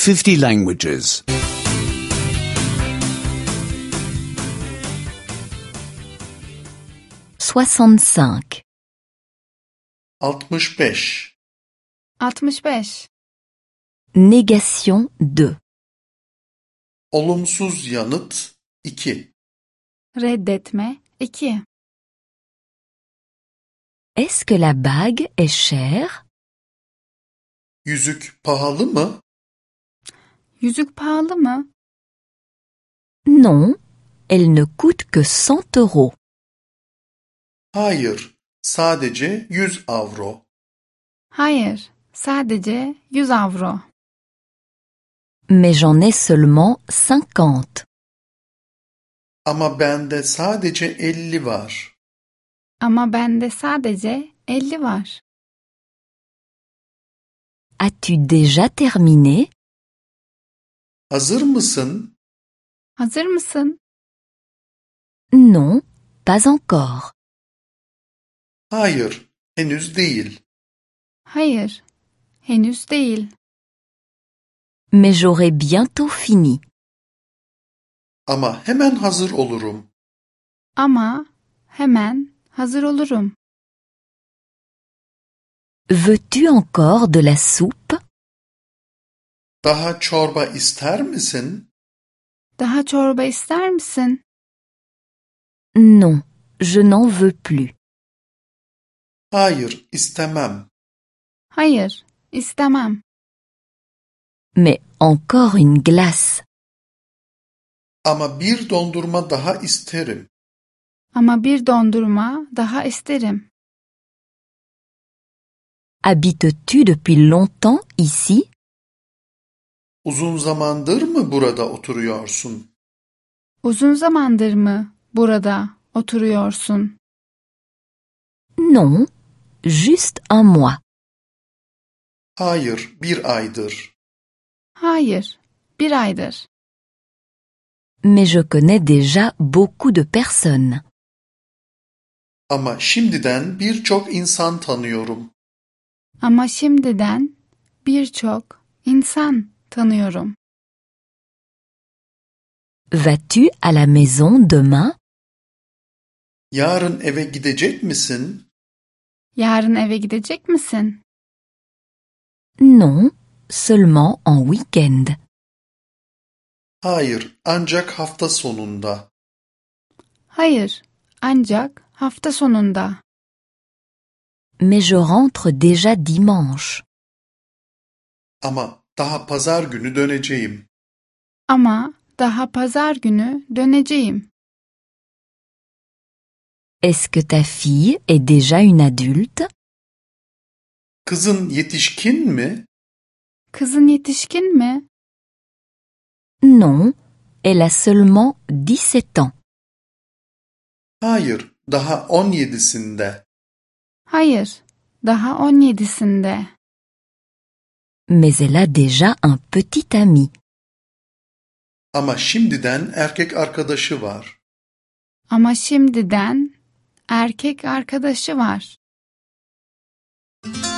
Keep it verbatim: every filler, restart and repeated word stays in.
fifty languages. soixante-cinq. altmış beş. altmış beş. Négation deux. Olumsuz yanıt iki. Reddetme iki. Est-ce que la bague est chère? Yüzük pahalı mı? Yüzük pahalı mı? Non, elle ne coûte que cent euros. Hayır, sadece yüz avro. Hayır, sadece yüz avro. Mais j'en ai seulement cinquante. Ama bende sadece elli var. Ama bende sadece elli var. As-tu déjà terminé? Hazır mısın? Hazır mısın? Non, pas encore. Hayır, henüz değil. Hayır, henüz değil. Mais j'aurai bientôt fini. Ama hemen hazır olurum. Ama hemen hazır olurum. Veux-tu encore de la soupe? Daha çorba ister misin? Daha çorba ister misin? Non, je n'en veux plus. Hayır, istemem. Hayır, istemem. Mais encore une glace. Ama bir dondurma daha isterim. Ama bir dondurma daha isterim. Habites-tu depuis longtemps ici? Uzun zamandır mı burada oturuyorsun? Uzun zamandır mı burada oturuyorsun? Non, juste un mois. Hayır, bir aydır. Hayır, bir aydır. Mais je connais déjà beaucoup de personnes. Ama şimdiden birçok insan tanıyorum. Ama şimdiden birçok insan tanıyorum. Vas-tu à la maison demain? Yarın eve gidecek misin? Yarın eve gidecek misin? Non, seulement en week-end. Hayır, ancak hafta sonunda. Hayır, ancak hafta sonunda. Mais je rentre déjà dimanche. Ama daha pazar günü döneceğim. Ama daha pazar günü döneceğim. Est-ce que ta fille est déjà une adulte? Kızın yetişkin mi? Kızın yetişkin mi? Non, elle a seulement dix-sept ans. Hayır, daha on yedisinde. Hayır, daha on yedisinde. Mais elle a déjà un petit ami. Ama şimdiden erkek arkadaşı var. Ama şimdiden erkek arkadaşı var.